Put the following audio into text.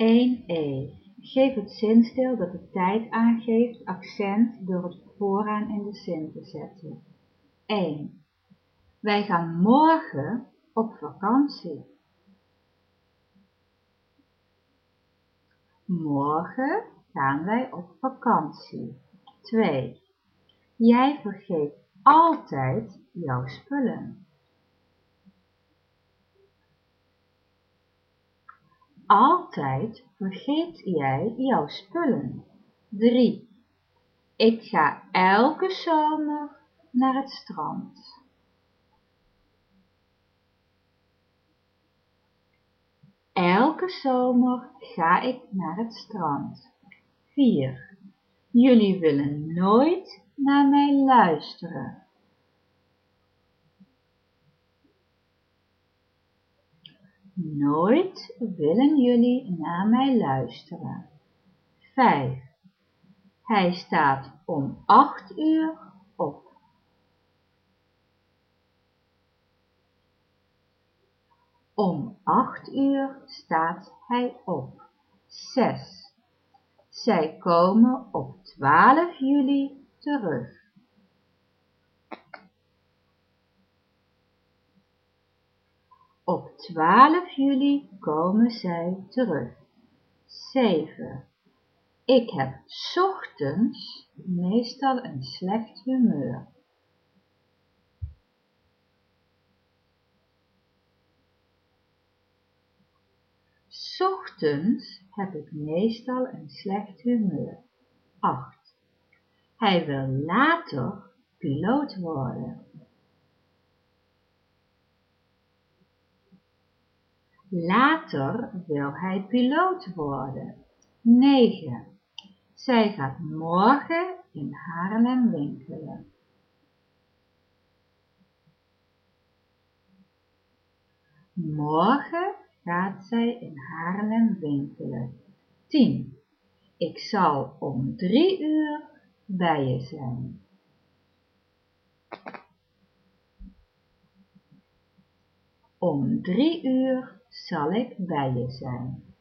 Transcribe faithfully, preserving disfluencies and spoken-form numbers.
één e. Geef het zinsdeel dat de tijd aangeeft accent door het vooraan in de zin te zetten. één. Wij gaan morgen op vakantie. Morgen gaan wij op vakantie. twee. Jij vergeet altijd jouw spullen. Altijd vergeet jij jouw spullen. drie. Ik ga elke zomer naar het strand. Elke zomer ga ik naar het strand. vier. Jullie willen nooit naar mij luisteren. Nooit willen jullie naar mij luisteren. vijf. Hij staat om acht uur op. Om acht uur staat hij op. zes. Zij komen op twaalf juli terug. Op twaalf juli komen zij terug. zeven. Ik heb 's ochtends meestal een slecht humeur. S ochtends heb ik meestal een slecht humeur. acht. Hij wil later piloot worden. Later wil hij piloot worden. negen. Zij gaat morgen in Haarlem winkelen. Morgen gaat zij in Haarlem winkelen. tien. Ik zal om drie uur bij je zijn. Om drie uur zal ik bij je zijn.